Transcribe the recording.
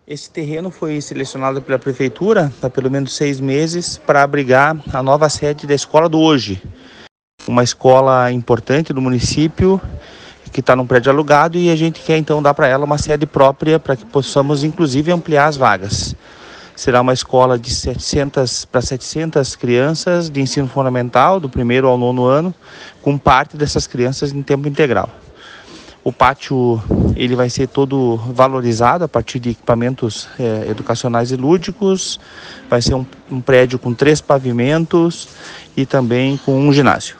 Esse terreno foi selecionado pela prefeitura há pelo menos 6 meses para abrigar a nova sede da Escola do Hoje, uma escola importante do município que está num prédio alugado, e a gente quer então dar para ela uma sede própria para que possamos inclusive ampliar as vagas. Será uma escola de 700 para 700 crianças de ensino fundamental, do primeiro ao nono ano, com parte dessas crianças em tempo integral. O pátio ele vai ser todo valorizado a partir de equipamentos educacionais e lúdicos. Vai ser um prédio com 3 pavimentos e também com um ginásio.